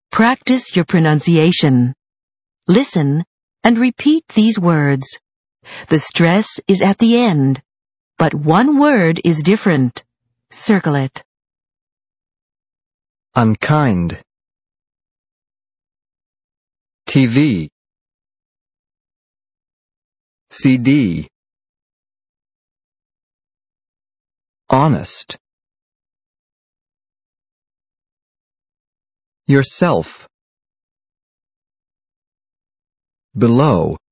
Practice your pronunciation. Listen and repeat these words. The stress is at the end, but one word is different. Circle it. Unkind. TV. CD. Honest. Yourself. Below.